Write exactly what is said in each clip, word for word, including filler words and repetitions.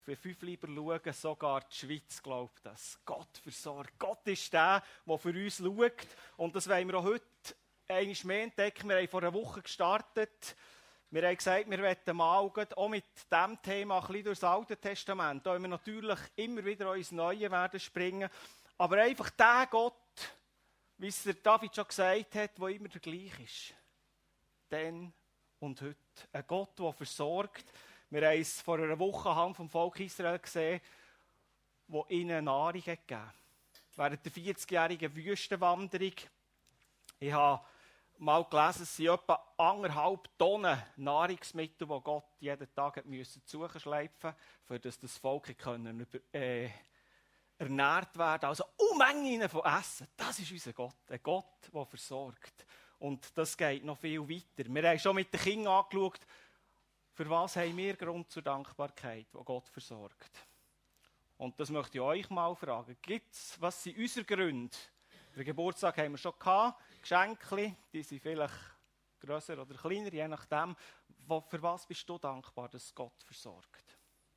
für fünf lieber schauen, sogar die Schweiz glaubt das. Gott versorgt. Gott ist der, der für uns schaut. Und das wollen wir auch heute einmal mehr entdecken. Wir haben vor einer Woche gestartet. Wir haben gesagt, wir wollen mal auch mit diesem Thema ein bisschen durch das Alte Testament. Da wir natürlich immer wieder ins Neue werden springen. Aber einfach der Gott, wie es der David schon gesagt hat, der immer der gleiche ist. Dann und heute. Ein Gott, der versorgt. Wir haben es vor einer Woche anhand vom Volk Israel gesehen, wo ihnen Nahrung gegeben hat. Während der vierzigjährigen Wüstenwanderung. Ich habe mal gelesen, es sind etwa anderthalb Tonnen Nahrungsmittel, die Gott jeden Tag müssen zuschleifen musste, damit das Volk können, äh, ernährt werden. Also Unmengen von Essen. Das ist unser Gott. Ein Gott, der versorgt. Und das geht noch viel weiter. Wir haben schon mit den Kindern angeschaut, für was haben wir Grund zur Dankbarkeit, wo Gott versorgt. Und das möchte ich euch mal fragen. Gibt's, was sind unsere Gründe? Den Geburtstag haben wir schon gehabt. Geschenke, die sind vielleicht grösser oder kleiner, je nachdem. Für was bist du dankbar, dass Gott versorgt?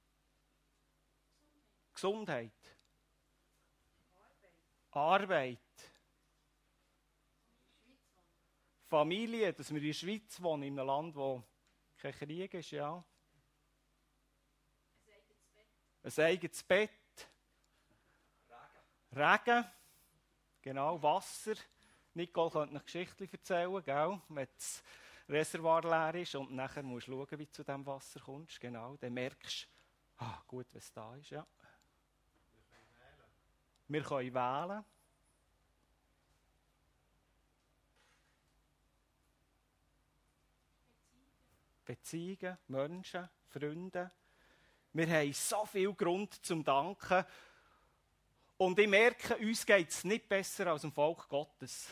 Gesundheit. Arbeit. Arbeit. Familie, dass wir in der Schweiz wohnen, in einem Land, wo kein Krieg ist, ja. Ein eigenes Bett. Regen. Regen. Genau, Wasser. Nicole könnte eine Geschichte erzählen, gell? Wenn das Reservoir leer ist und nachher musst du schauen, wie du zu diesem Wasser kommst. Genau, dann merkst du, ah, gut, wenn es da ist, ja. Wir können wählen. Beziehungen, Menschen, Freunde. Wir haben so viel Grund zum Danken. Und ich merke, uns geht es nicht besser als dem Volk Gottes.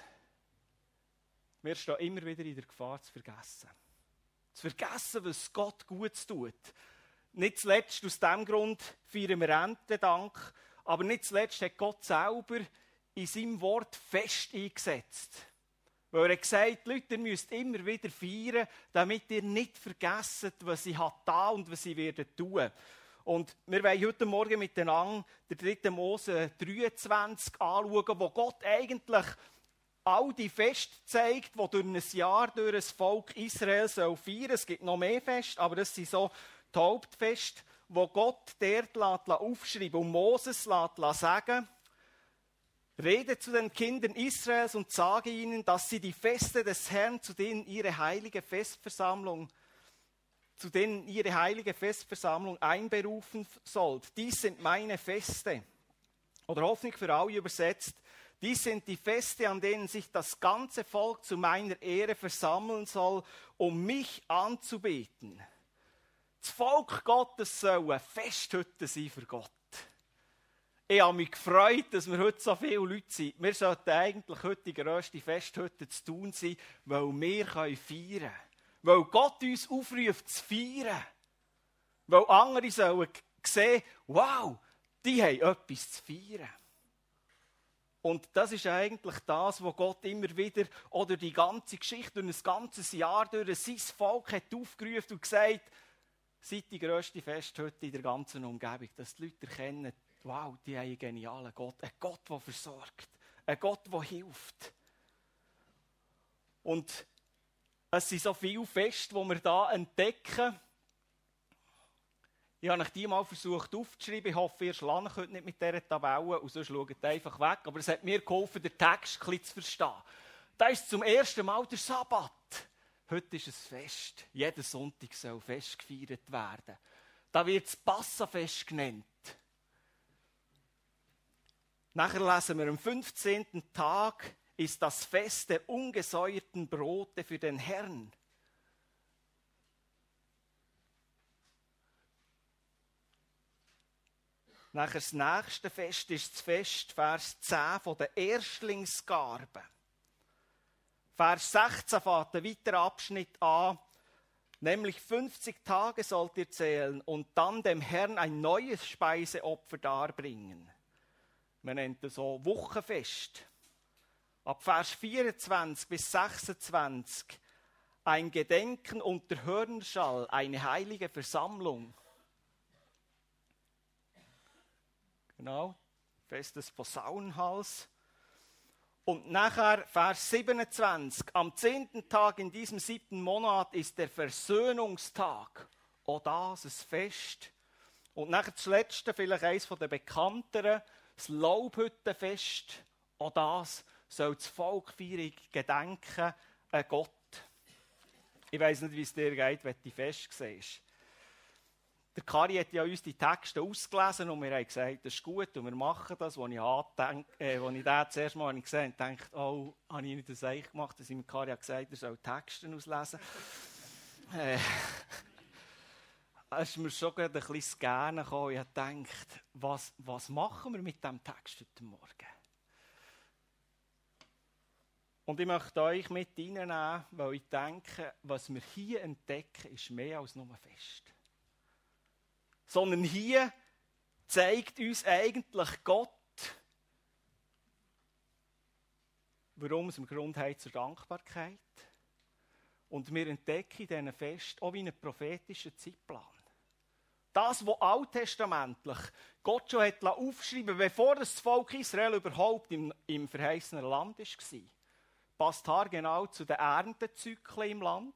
Wir stehen immer wieder in der Gefahr, zu vergessen. Zu vergessen, was Gott Gutes tut. Nicht zuletzt aus diesem Grund feiern wir Erntedank, aber nicht zuletzt hat Gott selber in seinem Wort fest eingesetzt. Weil er gesagt hat, Leute, ihr müsst immer wieder feiern, damit ihr nicht vergesst, was ich da und was ich werde tun. Und wir wollen heute Morgen miteinander den dritten Mose dreiundzwanzig anschauen, wo Gott eigentlich all die Feste zeigt, die durch ein Jahr durch das Volk Israel feiern soll. Es gibt noch mehr Feste, aber das sind so die Hauptfeste, wo Gott dort aufschreiben und Moses lässt sagen, rede zu den Kindern Israels und sage ihnen, dass sie die Feste des Herrn, zu denen ihre heilige Festversammlung zu denen ihre heilige Festversammlung einberufen sollt. Dies sind meine Feste. Oder Hoffnung für alle übersetzt. Dies sind die Feste, an denen sich das ganze Volk zu meiner Ehre versammeln soll, um mich anzubeten. Das Volk Gottes soll eine Festhütte sein für Gott. Ich habe mich gefreut, dass wir heute so viele Leute sind. Wir sollten eigentlich heute die grösste Festhütte zu tun sein, weil wir feiern können. Weil Gott uns aufruft zu feiern. Weil andere sollen sehen, wow, die haben etwas zu feiern. Und das ist eigentlich das, was Gott immer wieder, oder die ganze Geschichte, durch ein ganzes Jahr durch sein Volk hat aufgerufen und gesagt, seid die grösste Festhütte in der ganzen Umgebung, dass die Leute erkennen, wow, die haben einen genialen Gott. Ein Gott, der versorgt. Ein Gott, der hilft. Und es sind so viele Feste, die wir hier entdecken. Ich habe euch die mal versucht aufzuschreiben. Ich hoffe, ihr schlagen könnt nicht mit dieser Tabelle und sonst schaut ihr einfach weg. Aber es hat mir geholfen, den Text ein bisschen zu verstehen. Da ist zum ersten Mal der Sabbat. Heute ist es Fest. Jeden Sonntag soll Fest gefeiert werden. Da wird das Passafest genannt. Nachher lesen wir am fünfzehnten Tag ist das Fest der ungesäuerten Brote für den Herrn. Nachher das nächste Fest ist das Fest, Vers zehn, von der Erstlingsgarben. Vers sechzehn fängt ein weiterer Abschnitt an, nämlich fünfzig Tage sollt ihr zählen und dann dem Herrn ein neues Speiseopfer darbringen. Man nennt es so Wochenfest. Ab Vers vierundzwanzig bis sechsundzwanzig ein Gedenken unter Hörnerschall, eine heilige Versammlung. Genau, Fest des Posaunenhals. Und nachher, Vers siebenundzwanzig, am zehnten Tag in diesem siebten Monat ist der Versöhnungstag. Auch das, ein Fest. Und nachher das letzte, vielleicht eines der bekannteren, das Laubhüttenfest. Auch das soll das Volk feiern, gedenken an Gott. Ich weiss nicht, wie es dir geht, wenn du Fest siehst. Der Kari hat ja uns die Texte ausgelesen und wir haben gesagt, das ist gut und wir machen das. Als ich, angedenk, äh, als ich das zuerst mal gesehen habe, dachte ich, oh, habe ich nicht das eigentlich gemacht, dass ich mir Kari gesagt habe, er soll Texte auslesen. äh, Es ist mir schon ein bisschen gerne gekommen. Ich habe gedacht, was, was machen wir mit diesem Text heute Morgen? Und ich möchte euch mit reinnehmen, weil ich denke, was wir hier entdecken, ist mehr als nur Fest. Sondern hier zeigt uns eigentlich Gott, warum es im Grund hat zur Dankbarkeit. Und wir entdecken in diesen Fest auch wie einen prophetischen Zeitplan. Das, was alttestamentlich Gott schon hat aufschreiben, bevor das Volk Israel überhaupt im, im verheißenen Land war, passt haargenau zu den Erntezyklen im Land.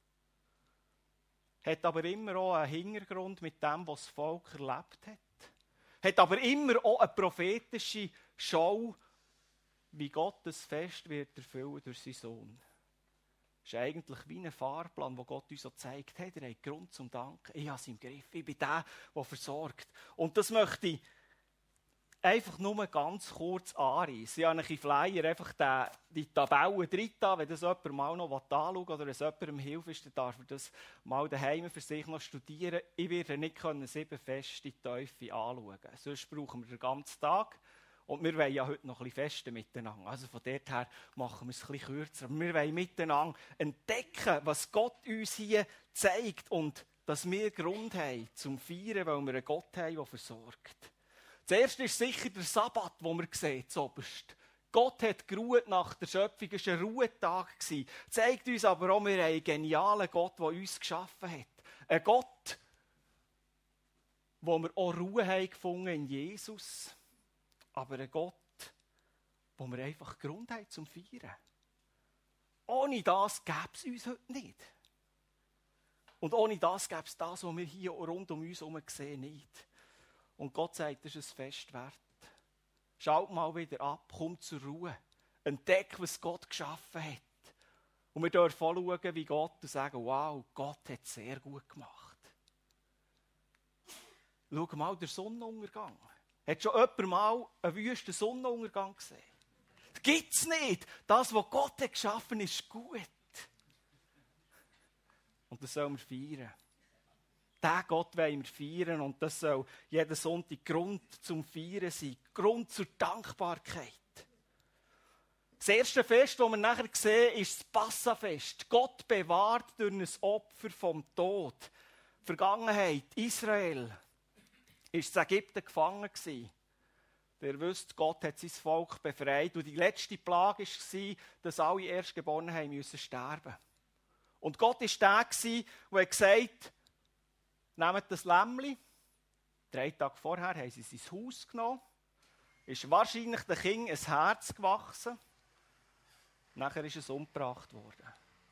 Hat aber immer auch einen Hintergrund mit dem, was das Volk erlebt hat. Hat aber immer auch eine prophetische Schau, wie Gott das Fest wird erfüllen durch seinen Sohn. Es ist eigentlich wie ein Fahrplan, wo Gott uns so zeigt, hey, ihr habt Grund zum Danken. Ich habe es im Griff. Ich bin der, der versorgt. Und das möchte ich einfach nur ganz kurz anreißen. Ich habe einen Flyer, einfach den, die Tabellen drin, wenn das jemand mal noch anschauen will oder es jemandem hilft, ist, dann darf er das mal daheim für sich noch studieren. Ich werde nicht können, sieben Feste in die Teufel anschauen. Sonst brauchen wir den ganzen Tag. Und wir wollen ja heute noch ein bisschen festen miteinander. Also von dort her machen wir es ein bisschen kürzer. Aber wir wollen miteinander entdecken, was Gott uns hier zeigt und dass wir Grund haben zum Feiern, weil wir einen Gott haben, der versorgt. Zuerst ist sicher der Sabbat, den wir sehen, zuoberst. Gott hat geruht nach der Schöpfung, es war ein Ruhetag. Zeigt uns aber auch, wir haben einen genialen Gott, der uns geschaffen hat. Ein Gott, wo wir auch Ruhe haben gefunden in Jesus. Aber ein Gott, wo wir einfach Grund haben zum Feiern. Ohne das gäbe es uns heute nicht. Und ohne das gäbe es das, was wir hier rund um uns herum sehen, nicht. Und Gott sagt, das ist ein Fest wert. Schaut mal wieder ab, komm zur Ruhe. Entdeck, was Gott geschaffen hat. Und wir dürfen schauen, wie Gott und sagen, wow, Gott hat es sehr gut gemacht. Schau mal den Sonnenuntergang. Hat schon jemand mal einen wüsten Sonnenuntergang gesehen? Das gibt es nicht. Das, was Gott hat geschaffen hat, ist gut. Und das sollen wir feiern. Diesen Gott wollen wir feiern und das soll jeden Sonntag Grund zum Feiern sein. Grund zur Dankbarkeit. Das erste Fest, das wir nachher sehen, ist das Passafest. Gott bewahrt durch ein Opfer vom Tod. Vergangenheit, Israel, war in Ägypten gefangen gewesen. Ihr wisst, Gott hat sein Volk befreit. Und die letzte Plage war, dass alle Erstgeborenen haben müssen sterben. Und Gott war der, der gesagt hat, nehmt das Lämmli. Drei Tage vorher haben sie sein Haus genommen. Ist wahrscheinlich dem Kind ein Herz gewachsen. Nachher ist es umgebracht worden.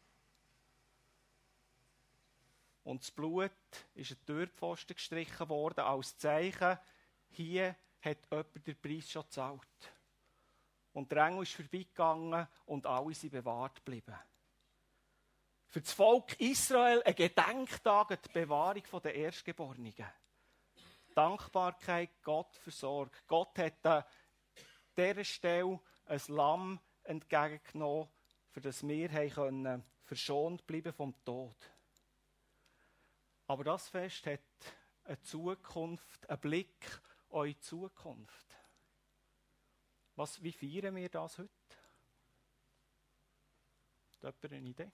Und das Blut ist an die Türpfosten gestrichen worden, als Zeichen, hier hat jemand den Preis schon gezahlt. Und der Engel ist vorbeigegangen und alle sind bewahrt geblieben. Für das Volk Israel ein Gedenktag an die Bewahrung der Erstgeborenen. Dankbarkeit, Gott versorgt. Gott hat an dieser Stelle ein Lamm entgegengenommen, für das wir können verschont bleiben vom Tod. Aber das Fest hat eine Zukunft, einen Blick auf die Zukunft. Was, wie feiern wir das heute? Hat jemand eine Idee?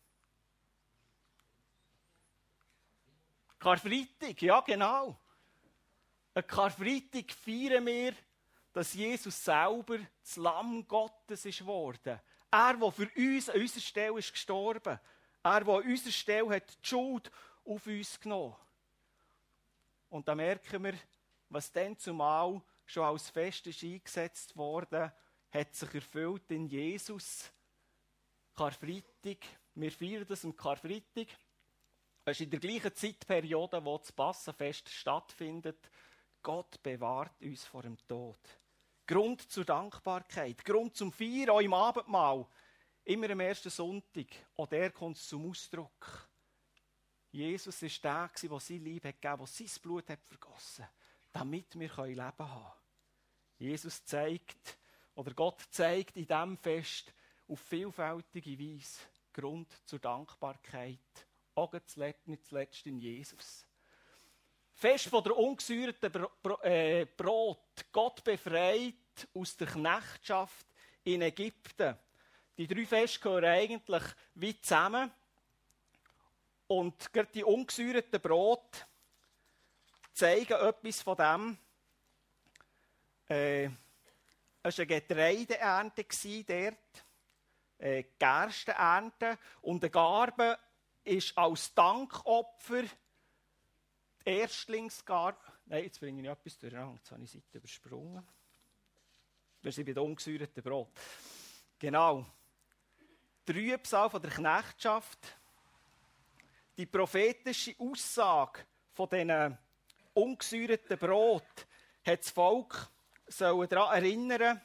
Karfreitag, ja genau. An Karfreitag feiern wir, dass Jesus selber das Lamm Gottes ist geworden. Er, der für uns an unserer Stelle ist gestorben. Er, der an unserer Stelle hat die Schuld auf uns genommen. Und da merken wir, was dann zumal schon als Fest ist eingesetzt worden, hat sich erfüllt in Jesus. Karfreitag, wir feiern das am Karfreitag. Es ist in der gleichen Zeitperiode, wo das Passenfest stattfindet. Gott bewahrt uns vor dem Tod. Grund zur Dankbarkeit, Grund zum Feiern, auch im Abendmahl. Immer am ersten Sonntag, auch der kommt zum Ausdruck. Jesus war der, der sein Leben gegeben hat, der sein Blut hat vergossen hat, damit wir Leben haben können. Jesus zeigt, oder Gott zeigt in diesem Fest auf vielfältige Weise Grund zur Dankbarkeit. Auch nicht zuletzt in Jesus. Fest von der ungesäuerten Bro- äh, Brot. Gott befreit aus der Knechtschaft in Ägypten. Die drei Feste gehören eigentlich wie zusammen. Und gerade die ungesäuerten Brot zeigen etwas von dem. Äh, es war eine Getreideernte dort, äh, Gerstenernte. Und eine Garbe ist als Dankopfer die Erstlingsgarbe. Nein, jetzt bringe ich etwas durcheinander. Jetzt habe ich die Seite übersprungen. Wir sind bei den ungesäuerten Brot. Genau. Die Trübsal von der Knechtschaft. Die prophetische Aussage von diesen ungesäuerten Brot hat das Volk daran erinnern,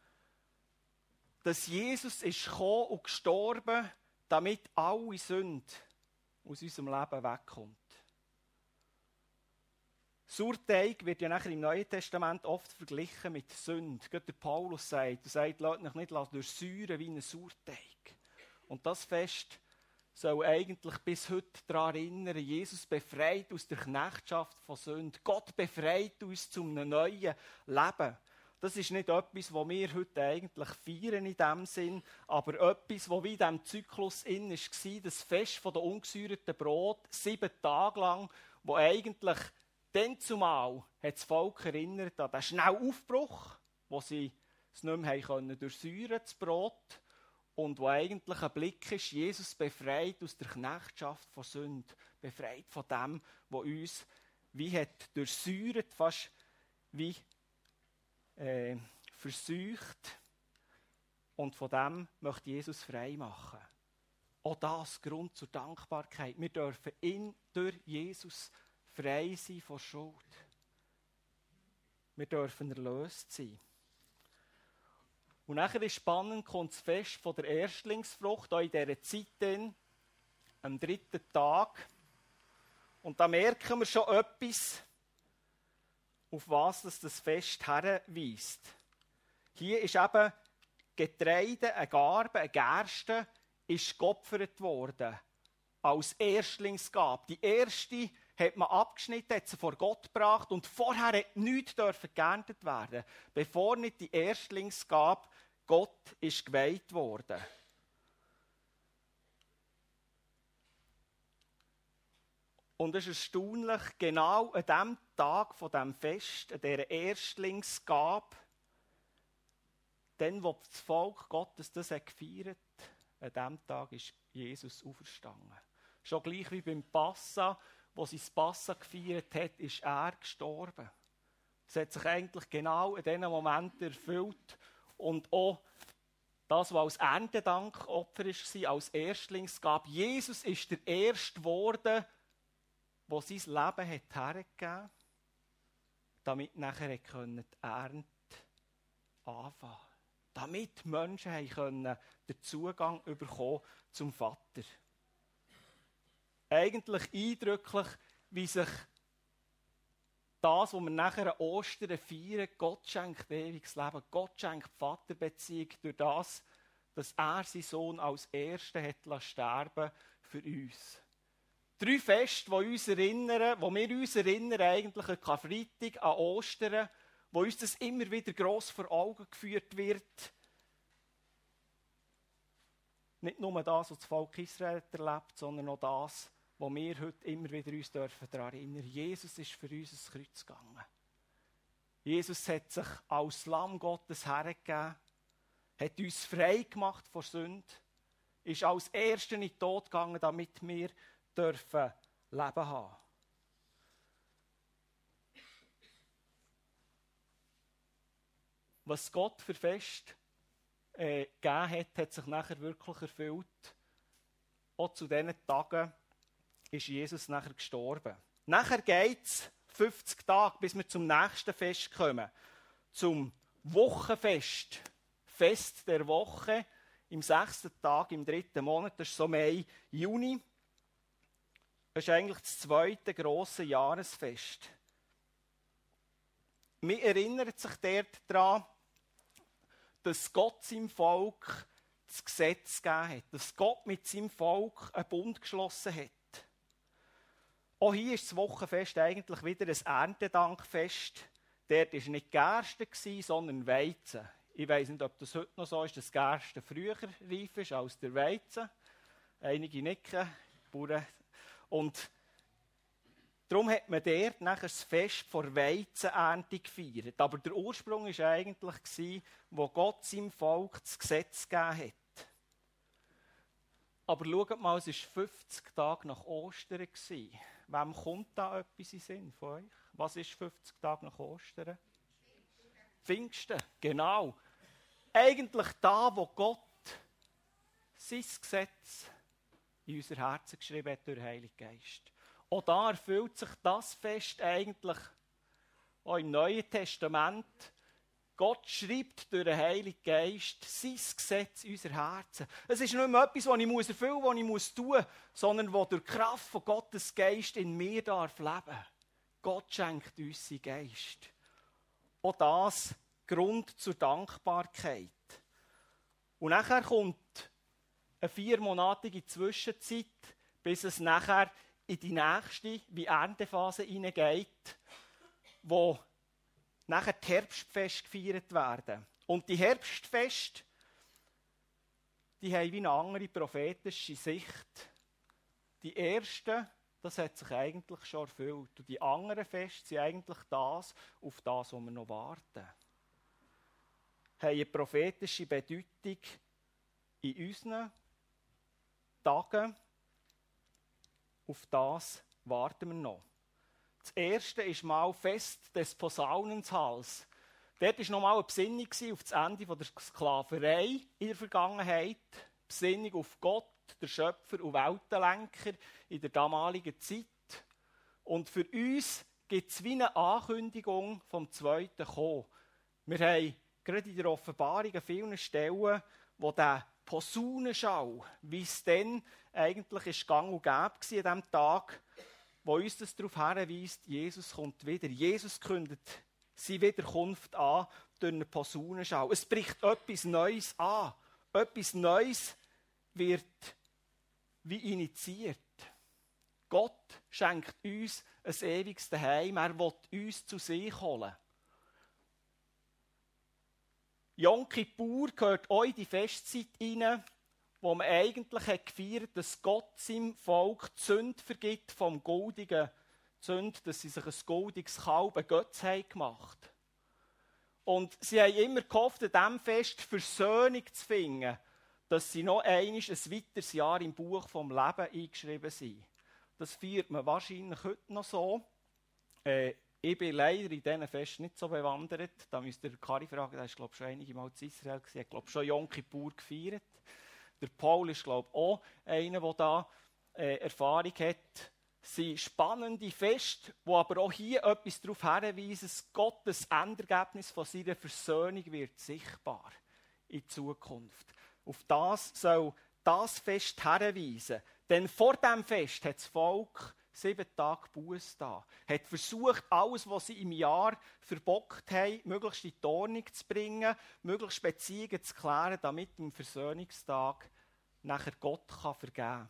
dass Jesus ist gekommen und gestorben, damit alle Sünde aus unserem Leben wegkommt. Sauerteig wird ja nachher im Neuen Testament oft verglichen mit Sünde. Gerade der Paulus sagt, er sagt, lasst euch nicht durchsäuern wie ein Sauerteig. Und das Fest soll eigentlich bis heute daran erinnern, Jesus befreit aus der Knechtschaft von Sünde. Gott befreit uns zu einem neuen Leben. Das ist nicht etwas, was wir heute eigentlich feiern in dem Sinn, aber etwas, was wie in diesem Zyklus in war, das Fest der ungesäuerten Brot, sieben Tage lang, wo eigentlich dann zumal hat das Volk erinnert an den schnellen Aufbruch, wo sie es nicht mehr können durchsäuern, das Brot, und wo eigentlich ein Blick ist, Jesus befreit aus der Knechtschaft von Sünde, befreit von dem, was uns wie hat durchsäuert, fast wie äh, verseucht. Und von dem möchte Jesus frei machen. Auch das Grund zur Dankbarkeit. Wir dürfen in, durch Jesus frei sein von Schuld. Wir dürfen erlöst sein. Und nachher ist spannend, kommt das Fest von der Erstlingsfrucht, auch in dieser Zeit dann, am dritten Tag. Und da merken wir schon etwas, auf was das, das Fest hinweist. Hier ist eben Getreide, eine Garbe, eine Gerste, ist geopfert worden. Als Erstlingsgabe. Die erste hat man abgeschnitten, hat sie vor Gott gebracht und vorher hat nichts geerntet werden, bevor nicht die Erstlingsgabe Gott ist geweiht worden. Und es ist erstaunlich, genau an dem Tag von dem Fest, an dieser Erstlingsgabe, dann, wo das Volk Gottes das hat gefeiert, an diesem Tag ist Jesus auferstanden. Schon gleich wie beim Passa, wo sie das Passa gefeiert hat, ist er gestorben. Es hat sich eigentlich genau in diesem Moment erfüllt. Und auch das, was als Erntedankopfer war, als Erstlingsgabe. Jesus ist der Erste geworden, der sein Leben hat hergegeben hat, damit nachher die Ernte anfangen konnte. Damit Menschen können den Zugang bekommen zum Vater. Eigentlich eindrücklich, wie sich das, was wir nachher an Ostern feiern, Gott schenkt ewiges Leben, Gott schenkt die Vaterbeziehung durch das, dass er seinen Sohn als Ersten hat sterben für uns. Drei Feste, die uns erinnern, wo wir uns erinnern, eigentlich an Karfreitag, an Ostern, wo uns das immer wieder gross vor Augen geführt wird. Nicht nur das, was das Volk Israel erlebt, sondern auch das, wo wir heute immer wieder uns dürfen daran erinnern. Jesus ist für uns ins Kreuz gegangen. Jesus hat sich als Lamm Gottes hergegeben, hat uns frei gemacht von Sünde, ist als Erster in den Tod gegangen, damit wir dürfen Leben haben. was Gott für Fest äh, gegeben hat, hat sich nachher wirklich erfüllt. Auch zu diesen Tagen ist Jesus nachher gestorben. Nachher geht es fünfzig Tage, bis wir zum nächsten Fest kommen. Zum Wochenfest. Fest der Woche. Im sechsten Tag, im dritten Monat. Das ist so Mai, Juni. Das ist eigentlich das zweite grosse Jahresfest. Man erinnert sich dort daran, dass Gott seinem Volk das Gesetz gegeben hat. Dass Gott mit seinem Volk einen Bund geschlossen hat. Auch hier ist das Wochenfest eigentlich wieder ein Erntedankfest. Dort war nicht Gerste, sondern Weizen. Ich weiss nicht, ob das heute noch so ist, dass Gerste früher reif ist als der Weizen. Einige nicken, Bauern. Und darum hat man dort nachher das Fest vor Weizenernte gefeiert. Aber der Ursprung war eigentlich, wo Gott seinem Volk das Gesetz gegeben hat. Aber schaut mal, es war fünfzig Tage nach Ostern. Wem kommt da etwas in den Sinn von euch? Was ist fünfzig Tage nach Ostern? Pfingsten, genau. Eigentlich da, wo Gott sein Gesetz in unser Herzen geschrieben hat durch den Heiligen Geist. Auch da erfüllt sich das Fest eigentlich auch im Neuen Testament. Gott schreibt durch den Heiligen Geist sein Gesetz in unser Herzen. Es ist nicht mehr etwas, das ich erfüllen muss, was ich muss tun muss, sondern das durch die Kraft von Gottes Geist in mir darf leben. Gott schenkt uns seinen Geist. Auch das Grund zur Dankbarkeit. Und nachher kommt eine viermonatige Zwischenzeit, bis es nachher in die nächste, wie Erntephase hineingeht, wo nachher die Herbstfeste gefeiert werden. Und die Herbstfeste, die haben wie eine andere prophetische Sicht. Die ersten, das hat sich eigentlich schon erfüllt. Und die anderen Feste sind eigentlich das, auf das, wo wir noch warten. Haben eine prophetische Bedeutung in unseren Tagen. Auf das warten wir noch. Das erste ist mal Fest des Posaunenhals. Dort war nochmal eine Besinnung auf das Ende der Sklaverei in der Vergangenheit. Besinnung auf Gott, der Schöpfer und Weltenlenker in der damaligen Zeit. Und für uns gibt es wie eine Ankündigung vom zweiten Kommen. Wir haben gerade in der Offenbarung an vielen Stellen, wo der Posaunenschall, wie es dann eigentlich ist gang und gäbe an diesem Tag, wo uns das darauf hinweist, Jesus kommt wieder. Jesus kündigt seine Wiederkunft an durch einen Posaunenschall. Es bricht etwas Neues an. Etwas Neues wird wie initiiert. Gott schenkt uns ein ewiges Heim. Er will uns zu sich holen. Yom Kippur gehört auch in die Festzeit hinein, wo man eigentlich hat gefeiert, dass Gott seinem Volk die Sünde vergibt vom goldigen Sünde, dass sie sich ein goldiges Kalb, ein Götz haben gemacht. Und sie haben immer gehofft, an diesem Fest Versöhnung zu finden, dass sie noch einmal ein weiteres Jahr im Buch vom Leben eingeschrieben sind. Das feiert man wahrscheinlich heute noch so. Äh, ich bin leider in diesen Festen nicht so bewandert. Da müsst ihr Kari fragen, der ist glaube ich schon einige Mal in Israel gewesen, hat glaube ich schon Yom Kippur gefeiert. Der Paul ist, glaube ich, auch einer, der da äh, Erfahrung hat. Es sind spannende Feste, die aber auch hier etwas darauf hinweisen, dass Gottes Endergebnis von seiner Versöhnung wird sichtbar in Zukunft. Auf das soll das Fest hinweisen. Denn vor diesem Fest hat das Volk sieben Tage Buße da. Hat versucht, alles, was sie im Jahr verbockt haben, möglichst in die Ordnung zu bringen, möglichst Beziehungen zu klären, damit am Versöhnungstag nachher Gott kann vergeben kann.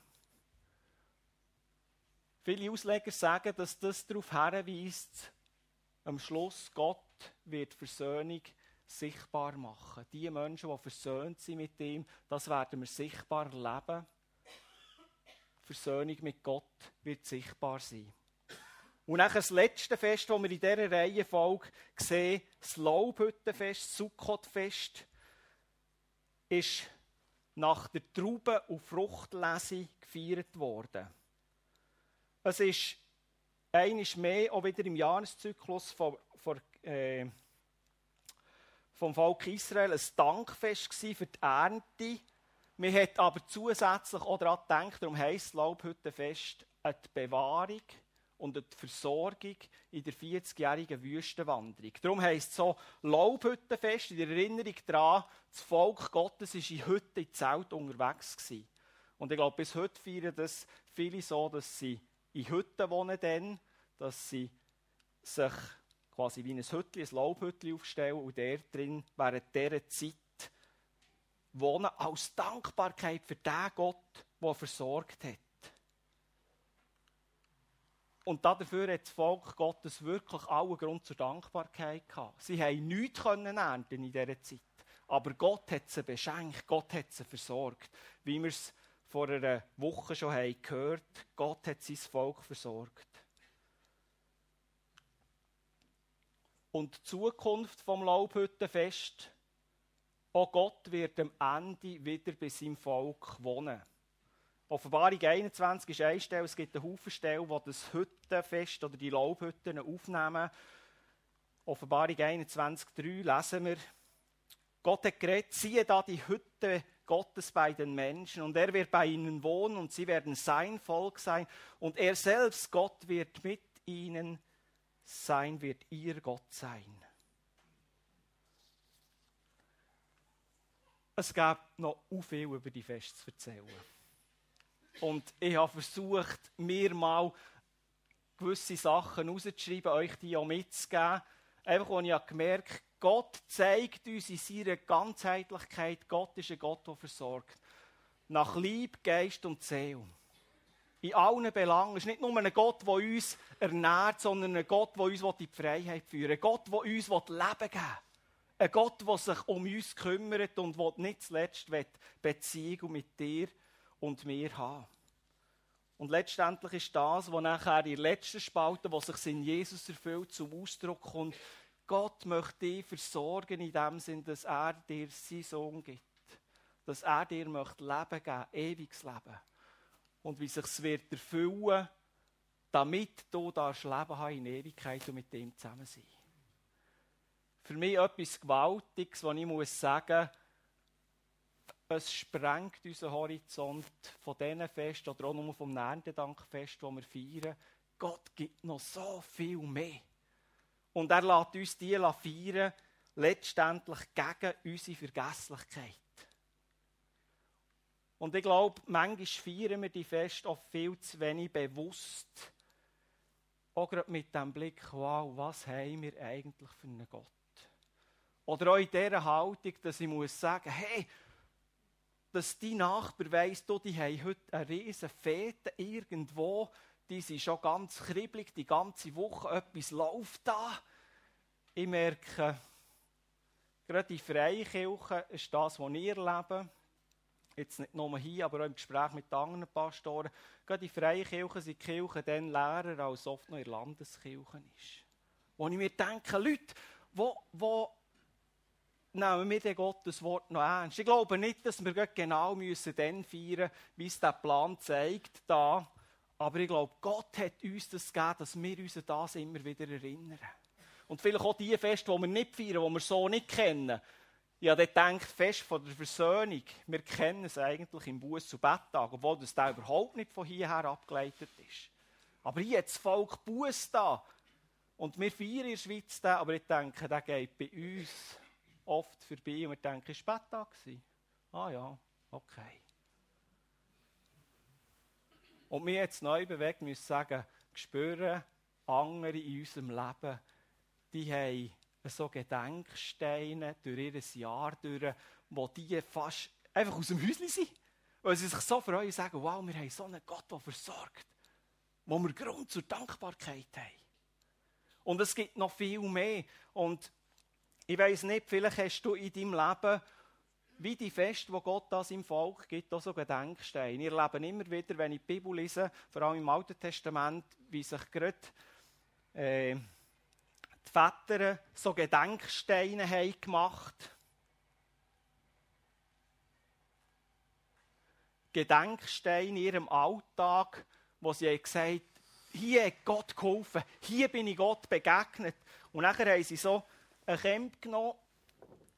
Viele Ausleger sagen, dass das darauf hinweist, am Schluss Gott wird Versöhnung sichtbar machen. Die Menschen, die versöhnt sind mit ihm, das werden wir sichtbar erleben. Versöhnung mit Gott wird sichtbar sein. Und dann das letzte Fest, das wir in dieser Reihenfolge sehen, das Laubhüttenfest, das Sukkotfest, ist nach der Trauben- und Fruchtlese gefeiert worden. Es ist einmal mehr auch wieder im Jahreszyklus von, von, äh, vom Volk Israel ein Dankfest für die Ernte. Man hat aber zusätzlich auch daran gedacht, darum heisst das Laubhüttenfest, an die Bewahrung und an die Versorgung in der vierzigjährigen Wüstenwanderung. Darum heisst es so Laubhüttenfest, in der Erinnerung daran, das Volk Gottes war in Hütten, in Zelt unterwegs gewesen. Und ich glaube, bis heute feiern das viele so, dass sie in Hütten wohnen, dann, dass sie sich quasi wie ein Hüttli, ein Laubhüttli aufstellen und der drin während dieser Zeit wohnen, als Dankbarkeit für den Gott, der versorgt hat. Und dafür hat das Volk Gottes wirklich allen Grund zur Dankbarkeit gehabt. Sie haben nichts ernten in dieser Zeit. Aber Gott hat sie beschenkt, Gott hat sie versorgt. Wie wir es vor einer Woche schon haben gehört, Gott hat sein Volk versorgt. Und die Zukunft vom Laubhüttenfest, auch Gott wird am Ende wieder bei seinem Volk wohnen. Offenbarung einundzwanzig ist eine Stelle, es gibt einen Haufen Stellen, die das Hüttenfest oder die Laubhütten aufnehmen. Offenbarung einundzwanzig drei lesen wir, Gott hat geredet, siehe da die Hütte Gottes bei den Menschen und er wird bei ihnen wohnen und sie werden sein Volk sein und er selbst, Gott, wird mit ihnen sein, wird ihr Gott sein. Es gibt noch viel über die Feste zu erzählen. Und ich habe versucht, mir mal gewisse Sachen rauszuschreiben, euch die auch mitzugeben. Einfach, wo ich habe gemerkt, Gott zeigt uns in seiner Ganzheitlichkeit, Gott ist ein Gott, der versorgt. Nach Liebe, Geist und Seele. In allen Belangen. Es ist nicht nur ein Gott, der uns ernährt, sondern ein Gott, der uns in die Freiheit führt. Ein Gott, der uns Leben geben will. Ein Gott, der sich um uns kümmert und der nicht zuletzt Beziehung mit dir und mir haben. Und letztendlich ist das, was nachher in der letzten Spalte, was sich in Jesus erfüllt, zum Ausdruck kommt. Gott möchte dich versorgen in dem Sinn, dass er dir seinen Sohn gibt. Dass er dir möchte Leben geben, ewiges Leben. Und wie sich es wird erfüllen, damit du das Leben hast in Ewigkeit und mit ihm zusammen sein. Für mich etwas Gewaltiges, was ich muss sagen, es sprengt unseren Horizont von diesen Festen oder auch nur vom Erntedankfest, das wir feiern. Gott gibt noch so viel mehr. Und er lässt uns die feiern, letztendlich gegen unsere Vergesslichkeit. Und ich glaube, manchmal feiern wir die Feste auch viel zu wenig bewusst. Auch gerade mit dem Blick, wow, was haben wir eigentlich für einen Gott? Oder auch in dieser Haltung, dass ich muss sagen, hey, dass die Nachbar weiss, du, die haben heute eine riesen Fete irgendwo, die sind schon ganz kribbelig, die ganze Woche, etwas läuft da. Ich merke, gerade die Freikirche ist das, was wir erleben. Jetzt nicht nur hier, aber auch im Gespräch mit anderen Pastoren. Gerade die Freikirche sind die Kirche dann leerer, als oft noch in der Landeskirche ist. Wo ich mir denke, Leute, wo, wo nehmen wir den Gottes Wort noch ernst? Ich glaube nicht, dass wir genau müssen dann feiern, wie es der Plan zeigt, da. Aber ich glaube, Gott hat uns das gegeben, dass wir uns an das immer wieder erinnern. Und vielleicht auch die Feste, die wir nicht feiern, die wir so nicht kennen. Ich habe dann gedacht, Fest von der Versöhnung, wir kennen es eigentlich im Buß- und Betttag, obwohl das da überhaupt nicht von hierher abgeleitet ist. Aber hier hat das Volk Buß da. Und wir feiern in der Schweiz da, aber ich denke, der geht bei uns oft vorbei und wir denken, es war Betttag. Ah ja, okay. Und wir jetzt neu bewegt müssen sagen, spüren andere in unserem Leben, die haben so Gedenksteine durch ihr Jahr durch, wo die fast einfach aus dem Häuschen sind. Weil sie sich so freuen und sagen, wow, wir haben so einen Gott, der versorgt. Wo wir Grund zur Dankbarkeit haben. Und es gibt noch viel mehr. Und ich weiss nicht, vielleicht hast du in deinem Leben, wie die Feste, die Gott an seinem Volk gibt, auch so Gedenksteine. Ich erlebe immer wieder, wenn ich die Bibel lese, vor allem im Alten Testament, wie sich gerade äh, die Väter so Gedenksteine haben gemacht. Gedenksteine in ihrem Alltag, wo sie haben gesagt, hier hat Gott geholfen, hier bin ich Gott begegnet. Und nachher haben sie so ein Kämp genommen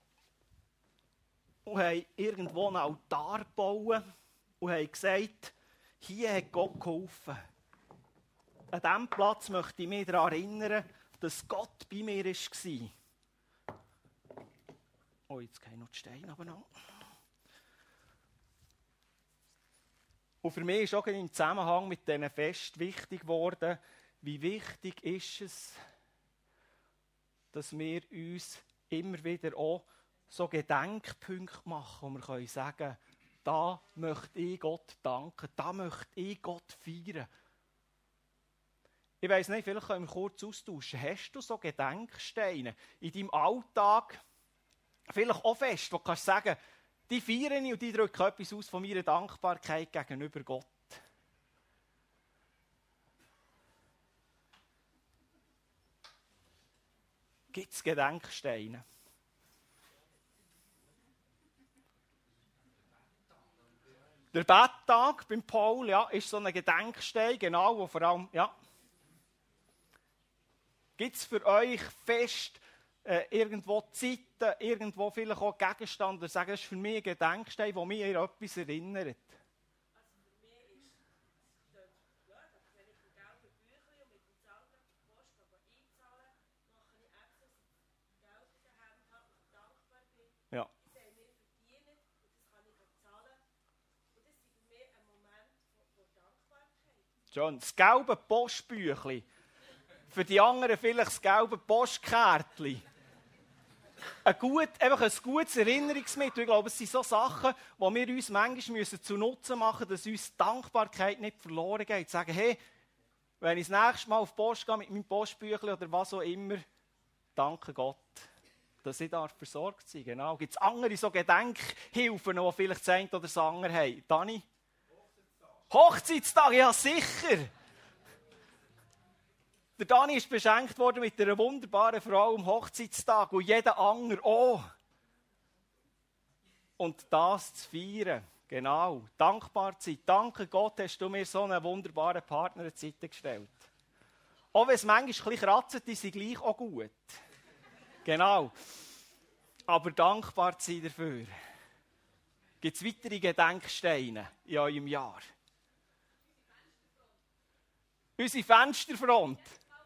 und haben irgendwo einen Altar gebaut und haben gesagt, hier hat Gott geholfen. An diesem Platz möchte ich mich daran erinnern, dass Gott bei mir war. Oh, jetzt gehe ich noch die Steine runter. Und für mich ist auch im Zusammenhang mit diesen Fest wichtig geworden, wie wichtig ist es, dass wir uns immer wieder auch so Gedenkpunkte machen, wo wir können sagen, da möchte ich Gott danken, da möchte ich Gott feiern. Ich weiss nicht, vielleicht können wir kurz austauschen. Hast du so Gedenksteine in deinem Alltag, vielleicht auch fest, wo du kannst sagen, die feiere ich und die drücken etwas aus von meiner Dankbarkeit gegenüber Gott? Gibt es Gedenksteine? Der Betttag beim Paul, ja, ist so ein Gedenkstein, genau, wo vor allem, ja. Gibt es für euch fest äh, irgendwo Zeiten, irgendwo vielleicht auch Gegenstände, oder sagen, das ist für mich ein Gedenkstein, der mich an etwas erinnert? Also für mich ist das, ja, wenn ich mit gelben Büchern und mit dem Zahlpost einzahle, mache ich extra Geld in der Hand, habe und dankbar bin. Ja. Das haben wir verdient und das kann ich zahlen. Und das ist für mich ein Moment von, von Dankbarkeit. Schon, das gelbe Postbüchlein. Für die anderen vielleicht das gelbe Postkärtchen. Ein, gut, einfach ein gutes Erinnerungsmittel. Ich glaube, es sind so Sachen, die wir uns manchmal müssen zu Nutzen machen müssen, dass uns die Dankbarkeit nicht verloren geht. Sagen, hey, wenn ich das nächste Mal auf die Post gehe mit meinem Postbüchlein oder was auch immer, danke Gott, dass ich da versorgt sein darf. Genau. Gibt es andere so Gedenkhilfen, die vielleicht das eine oder das andere haben? Dani? Hochzeitstag. Hochzeitstag, ja sicher. Der Dani ist beschenkt worden mit einer wunderbaren Frau am Hochzeitstag und jeder andere auch. Und das zu feiern, genau, dankbar zu sein. Danke Gott, hast du mir so einen wunderbaren Partner in die Seite gestellt. Auch wenn es manchmal ein bisschen kratzt, ist sie gleich auch gut. Genau. Aber dankbar zu sein dafür. Gibt es weitere Gedenksteine in eurem Jahr? Unsere Fensterfront.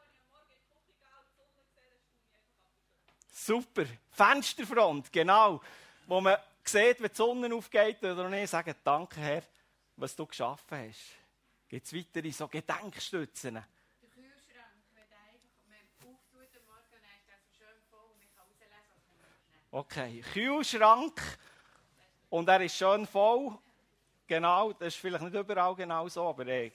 Super. Fensterfront, genau. Wo man sieht, wenn die Sonne aufgeht oder nicht, sagen, danke Herr, was du geschaffen hast. Gibt es weitere so Gedenkstützen? Der Kühlschrank, wenn der einfach, man auftut am Morgen, dann ist der so schön voll und man kann rauslesen, was man möchte. Okay, Kühlschrank. Und er ist schön voll. Genau, das ist vielleicht nicht überall genau so, aber eh.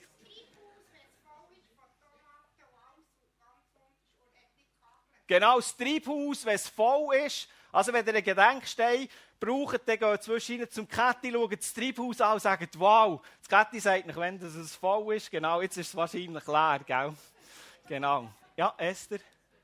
Genau, das Treibhaus, wenn es voll ist. Also wenn ihr einen Gedenkstein braucht, dann geht zwischendurch zum Kätti, schaut das Treibhaus an und sagt, wow. Das Kätti sagt nicht, wenn es voll ist. Genau, jetzt ist es wahrscheinlich leer, gell? Genau. Ja, Esther?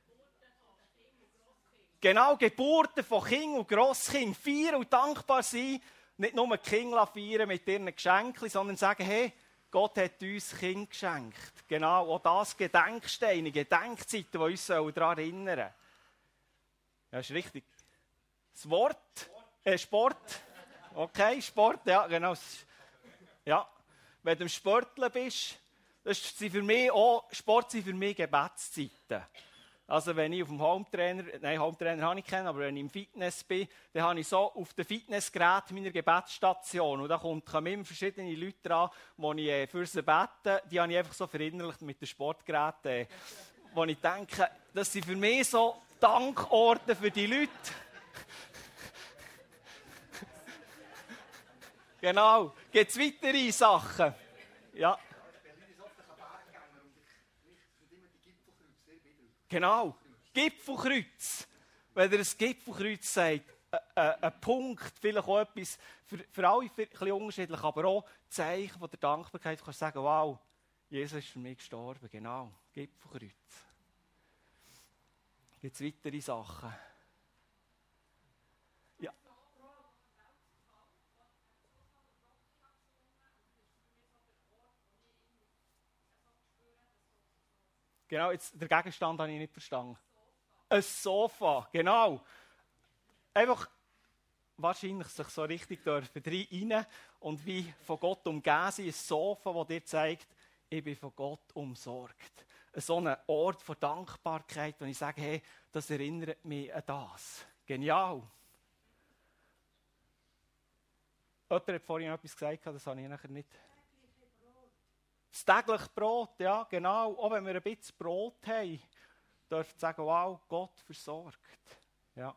Genau, Geburten von Kind und Grosskind. Feiern und dankbar sein. Nicht nur die Kinder feiern mit ihren Geschenken, sondern sagen, hey, Gott hat uns Kind geschenkt. Genau, auch das Gedenksteine, Gedenkzeiten, die uns daran erinnern sollen. Ja, ist richtig. Das Wort, äh, Sport. Okay, Sport, ja, genau. Ja, wenn du im Sporteln bist, das sind für mich auch, Sport sind für mich Gebetszeiten. Also wenn ich auf dem Hometrainer, nein, Hometrainer habe ich keinen, aber wenn ich im Fitness bin, dann habe ich so auf dem Fitnessgerät meiner Gebetsstation und da kommen immer verschiedene Leute dran, die ich für sie bete, die habe ich einfach so verinnerlicht mit den Sportgeräten, wo ich denke, das sind für mich so Dankorte für die Leute. Genau, gibt es weitere Sachen? Ja. Genau, Gipfelkreuz. Wenn ihr ein Gipfelkreuz sagt, ein Punkt, vielleicht auch etwas, für, für alle ein bisschen unterschiedlich, aber auch Zeichen von der Dankbarkeit. Du kannst sagen, wow, Jesus ist für mich gestorben. Genau, Gipfelkreuz. Gibt es weitere Sachen? Ja. Genau, jetzt, den Gegenstand habe ich nicht verstanden. Ein Sofa, genau. Einfach, wahrscheinlich sich so richtig dürfen rein und wie von Gott umgeben sind, ein Sofa, das dir zeigt, ich bin von Gott umsorgt. So ein Ort von Dankbarkeit, wo ich sage, hey, das erinnert mich an das. Genial. Jemand hat vorhin etwas gesagt, das habe ich nachher nicht. Das tägliche Brot, ja, genau. Auch wenn wir ein bisschen Brot haben, dürfen wir sagen, wow, Gott versorgt. Ja.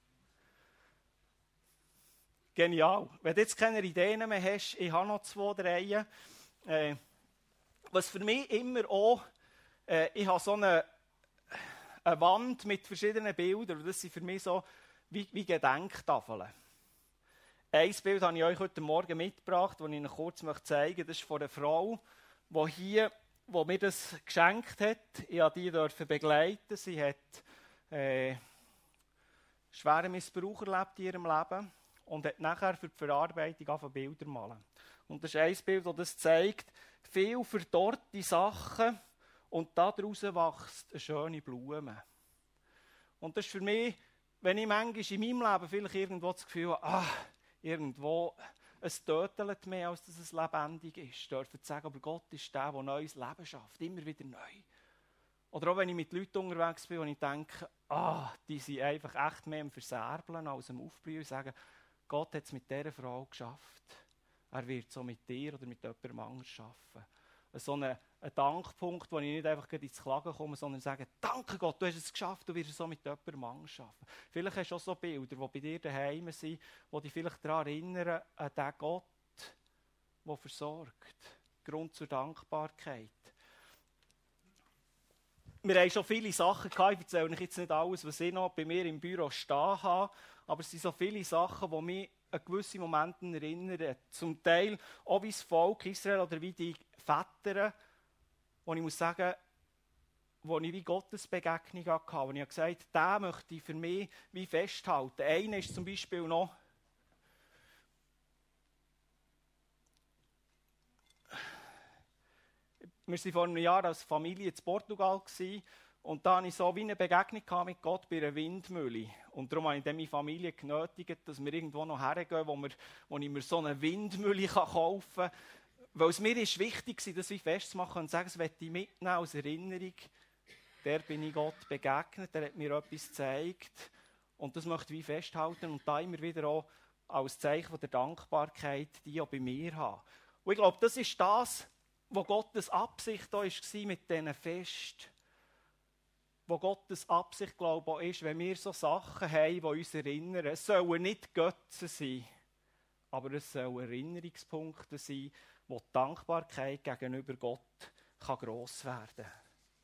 Genial. Wenn du jetzt keine Ideen mehr hast, ich habe noch zwei, drei. Äh, was für mich immer auch, äh, ich habe so eine, eine Wand mit verschiedenen Bildern, und das sind für mich so wie, wie Gedenktafeln. Ein Bild habe ich euch heute Morgen mitgebracht, das ich Ihnen kurz zeigen möchte. Das ist von einer Frau, die hier, die mir das geschenkt hat. Ich durfte die dürfen begleiten. Sie hat äh, schweren Missbrauch erlebt in ihrem Leben und hat nachher für die Verarbeitung angefangen Bilder zu malen. Und das ist ein Bild, das das zeigt, viel verdorrte Sachen und daraus wächst eine schöne Blume. Und das ist für mich, wenn ich manchmal in meinem Leben vielleicht irgendwo das Gefühl habe, ah, irgendwo, es tötet mehr, als dass es lebendig ist. Dürfen sagen, aber Gott ist der, der neues Leben schafft, immer wieder neu. Oder auch wenn ich mit Leuten unterwegs bin und ich denke, ah, die sind einfach echt mehr im Verserbeln als im Aufblühen und sagen, Gott hat es mit dieser Frau geschafft. Er wird es so mit dir oder mit jemandem anders schaffen. So ein, ein Dankpunkt, wo ich nicht einfach ins Klagen komme, sondern sage, danke Gott, du hast es geschafft, du wirst es so mit jemandem anders schaffen. Vielleicht hast du auch so Bilder, die bei dir daheim sind, die dich vielleicht daran erinnern, an den Gott, der versorgt. Grund zur Dankbarkeit. Wir haben schon viele Sachen gehabt, ich erzähle euch jetzt nicht alles, was ich noch bei mir im Büro stehen habe, aber es sind so viele Sachen, die mich an gewisse Momente erinnern. Zum Teil auch wie das Volk Israel oder wie die Väter, wo ich muss sagen, wo ich wie Gottes Begegnung hatte, wo ich gesagt habe, den möchte ich für mich wie festhalten. Einer ist zum Beispiel noch, wir waren vor einem Jahr als Familie in Portugal gewesen, und da hatte ich so wie eine Begegnung mit Gott bei einer Windmühle. Und darum habe ich dann meine Familie genötigt, dass wir irgendwo noch hergehen, wo, wir, wo ich mir so eine Windmühle kaufen kann. Weil es mir ist wichtig war, das wie festzumachen und zu sagen, das möchte ich mitnehmen als Erinnerung. Der bin ich Gott begegnet, der hat mir etwas gezeigt. Und das möchte ich wie festhalten und da immer wieder auch als Zeichen der Dankbarkeit, die auch bei mir haben. Und ich glaube, das ist das, wo Gottes Absicht da war mit diesen Festen. Wo Gottes Absicht, glaube ich, ist, wenn wir so Sachen haben, die uns erinnern. Es sollen nicht Götzen sein, aber es sollen Erinnerungspunkte sein, wo die Dankbarkeit gegenüber Gott kann gross werden kann.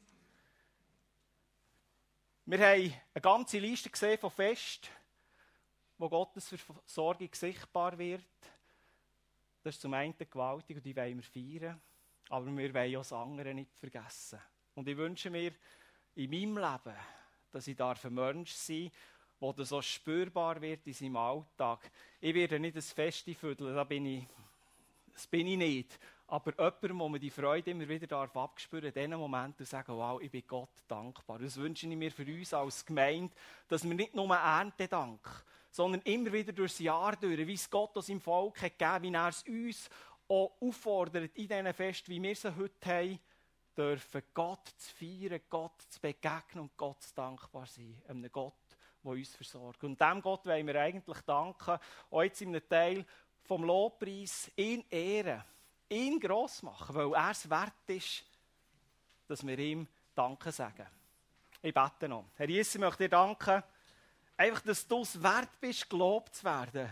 Wir haben eine ganze Liste gesehen von Festen, wo Gottes Versorgung sichtbar wird. Das ist zum einen gewaltig und die wollen wir feiern. Aber wir wollen auch das andere nicht vergessen. Und ich wünsche mir in meinem Leben, dass ich ein Mensch sein darf, wo das so spürbar wird in seinem Alltag. Ich werde nicht ein Fest füdeln, da bin ich, das bin ich nicht. Aber jemandem, wo man die Freude immer wieder darf abspüren, in diesen Momenten sagen, wow, ich bin Gott dankbar. Das wünsche ich mir für uns als Gemeinde, dass wir nicht nur Erntedank, sondern immer wieder durchs Jahr durch, wie es Gott aus seinem Volk hat gegeben, wie er es uns auch auffordert in diesen Festen, wie wir sie heute haben, dürfen Gott zu feiern, Gott zu begegnen und Gott zu dankbar sein. Einem Gott, der uns versorgt. Und dem Gott wollen wir eigentlich danken, auch jetzt in einem Teil vom Lobpreis, ihn ehren, ihn gross machen, weil er es wert ist, dass wir ihm Danke sagen. Ich bete noch. Herr Jesus, ich möchte dir danken, einfach, dass du es wert bist, gelobt zu werden.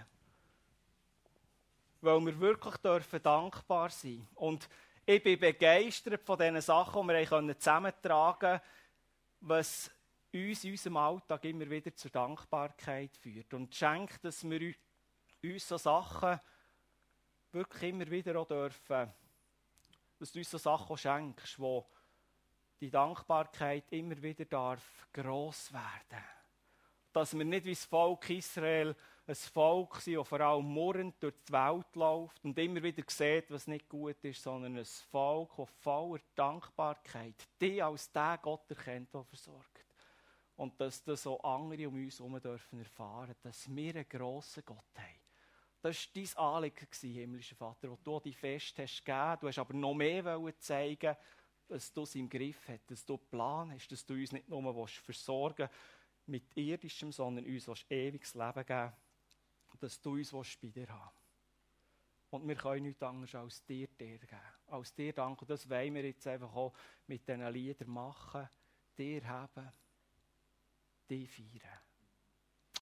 Weil wir wirklich dürfen dankbar sein. Und ich bin begeistert von diesen Sachen, die wir zusammentragen können, was uns in unserem Alltag immer wieder zur Dankbarkeit führt. Und schenkt, dass wir uns so Sachen wirklich immer wieder auch dürfen, dass du uns so Sachen schenkst, wo die Dankbarkeit immer wieder darf gross werden. Dass wir nicht wie das Volk Israel ein Volk sind, das vor allem murrend durch die Welt läuft und immer wieder sieht, was nicht gut ist, sondern ein Volk, das voller Dankbarkeit dich als den Gott erkennt, der versorgt. Und dass das auch andere um uns herum dürfen erfahren, dass wir einen grossen Gott haben. Das war dein Anliegen, himmlischer Vater, wo du die Fest hast gegeben. Du hast aber noch mehr zeigen, dass du es im Griff hast, dass du einen Plan hast, dass du uns nicht nur versorgen willst mit irdischem, sondern uns willst ewiges Leben geben, dass du uns bei dir haben willst. Und wir können nichts anderes als dir, dir geben. Als dir danken. Und das wollen wir jetzt einfach auch mit diesen Liedern machen. Dir haben, dich feiern.